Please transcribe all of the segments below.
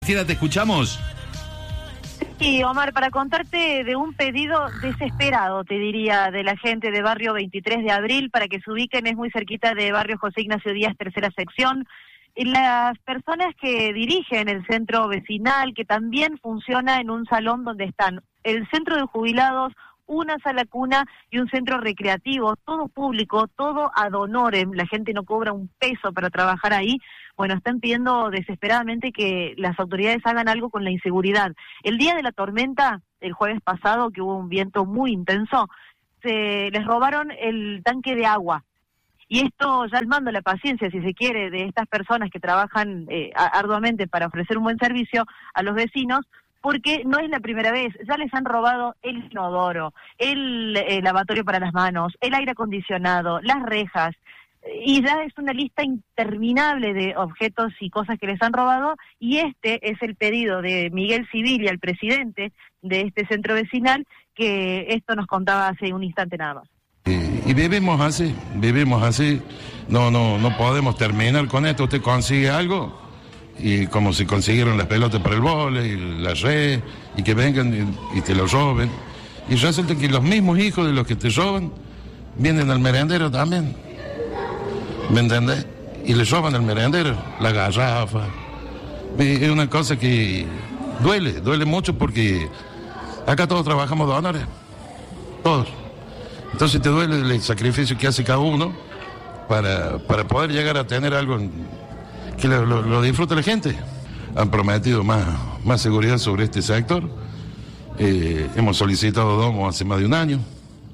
Cristina, te escuchamos. Sí, Omar, para contarte de un pedido desesperado, te diría, de la gente de barrio 23 de Abril, para que se ubiquen, es muy cerquita de barrio José Ignacio Díaz, tercera sección. Y las personas que dirigen el centro vecinal, que también funciona en un salón donde están el centro de jubilados, una sala cuna y un centro recreativo, todo público, todo ad honorem, la gente no cobra un peso para trabajar ahí. Bueno, están pidiendo desesperadamente que las autoridades hagan algo con la inseguridad. El día de la tormenta, el jueves pasado, que hubo un viento muy intenso, les robaron el tanque de agua. Y esto ya mando la paciencia, si se quiere, de estas personas que trabajan arduamente para ofrecer un buen servicio a los vecinos, porque no es la primera vez, ya les han robado el inodoro, el lavatorio para las manos, el aire acondicionado, las rejas, y ya es una lista interminable de objetos y cosas que les han robado, y este es el pedido de Miguel Sibilia, el presidente de este centro vecinal, que esto nos contaba hace un instante nada más. Y vivimos así, no podemos terminar con esto. Usted consigue algo, y como si consiguieron las pelotas para el vóley, la red, y que vengan y te lo roben. Y resulta que los mismos hijos de los que te roban vienen al merendero también, ¿me entendés? Y le roban al merendero, la garrafa. Es una cosa que duele mucho, porque acá todos trabajamos de honores, todos. Entonces te duele el sacrificio que hace cada uno para poder llegar a tener algo que lo disfrute la gente. Han prometido más seguridad sobre este sector. Hemos solicitado domo hace más de un año.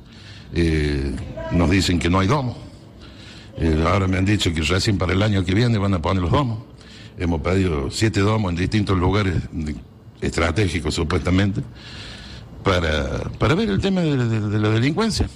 Nos dicen que no hay domo. Ahora me han dicho que recién para el año que viene van a poner los domos. Hemos pedido 7 domos en distintos lugares estratégicos, supuestamente, para ver el tema de la delincuencia.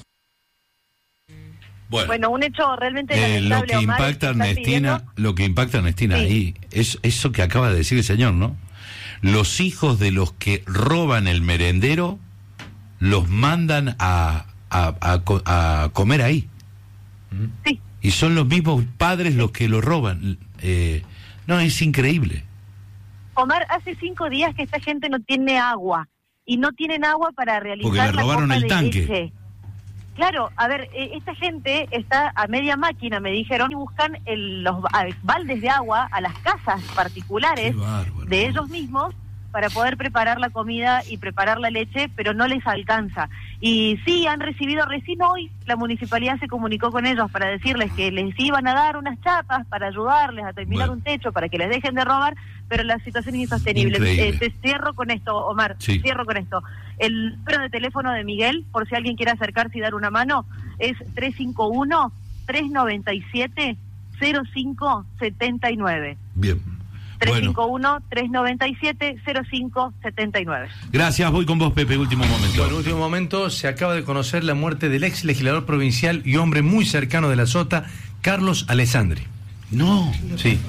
Bueno, un hecho realmente lamentable, lo que impacta, Ernestina, sí, ahí es eso que acaba de decir el señor, ¿no? Los hijos de los que roban el merendero los mandan a comer ahí. Sí. Y son los mismos padres los que lo roban. No, es increíble. Omar, hace 5 días que esta gente no tiene agua, y no tienen agua para realizar porque le robaron la el copa de tanque. leche. Claro, a ver, esta gente está a media máquina, me dijeron, y buscan los baldes de agua a las casas particulares de ellos mismos para poder preparar la comida y preparar la leche, pero no les alcanza. Y sí, han recibido recién hoy, la municipalidad se comunicó con ellos para decirles que les iban a dar unas chapas para ayudarles a terminar un techo, para que les dejen de robar, pero la situación es insostenible. Te cierro con esto, Omar, cierro con esto. El número de teléfono de Miguel, por si alguien quiere acercarse y dar una mano, es 351-397-0579. Bien. 351-397-0579. Gracias, voy con vos, Pepe, último momento. Bueno, último momento, se acaba de conocer la muerte del ex legislador provincial y hombre muy cercano de la Sota, Carlos Alessandri. No. Sí.